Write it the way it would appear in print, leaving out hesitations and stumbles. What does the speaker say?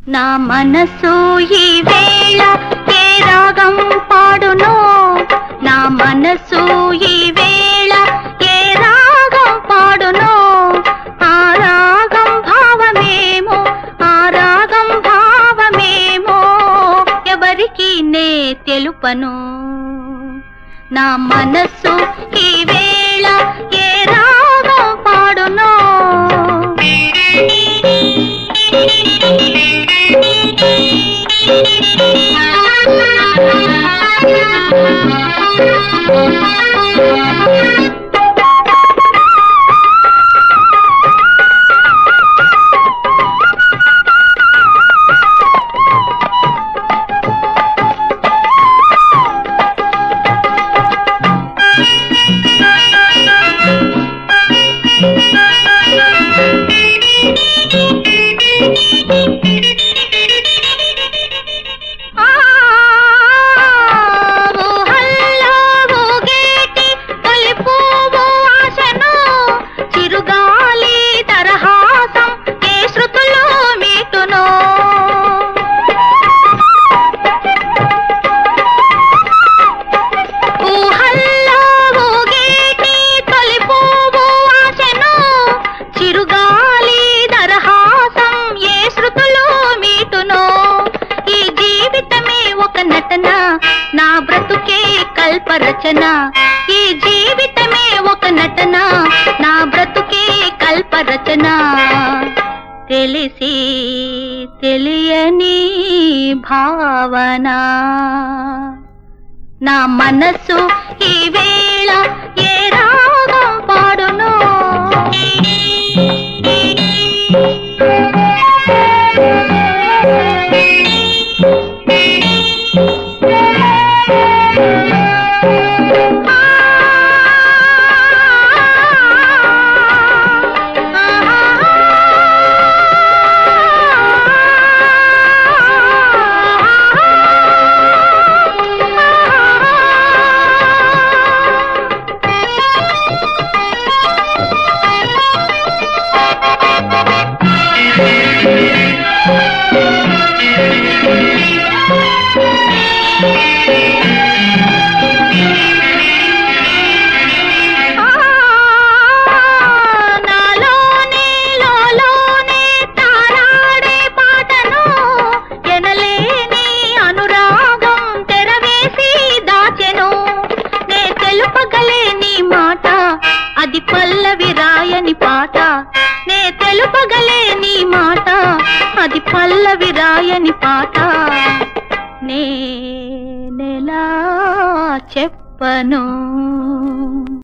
నా మనసు ఈ వేళ ఏ రాగం పాడునో, నా మనసు ఈ వేళ ఏ రాగం పాడునో, ఆ రాగం భావమేమో, ఆ రాగం భావమేమో ఎవరికి నే తెలుపను. నా మనసు ఈ వేళ ఏ రాగం పాడునో. నా బ్రతుకే కల్పరచన, ఈ జీవితమే ఒక నటన, నా బ్రతుకే కల్పరచన. తెలిసి తెలియని భావన, నా మనసు ఈ వేళ ఏ రాగం పాడునో. అది పల్లవి రాయని పాట, నే తెలుపగలే నీ మాట, అది పల్లవి రాయని పాట. నేనెలా చెప్పను.